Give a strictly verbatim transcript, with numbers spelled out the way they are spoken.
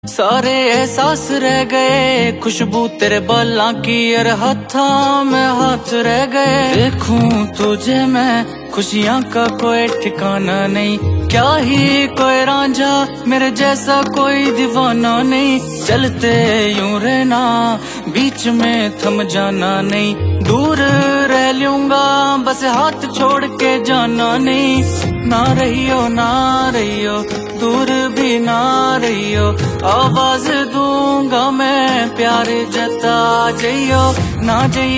सारे एहसास रह गए, खुशबू तेरे बालों की और हाथों में हाथ रह गए। देखूं तुझे मैं खुशियां का कोई ठिकाना नहीं, क्या ही कोई रांझा मेरे जैसा कोई दीवाना नहीं। चलते यूं रहना बीच में थम जाना नहीं, दूर रह लूंगा बस हाथ छोड़ के जाना नहीं। ना रहियो ना रहियो दूर भी ना रहियो, आवाज दूंगा मैं प्यार जता जइयो ना जइयो।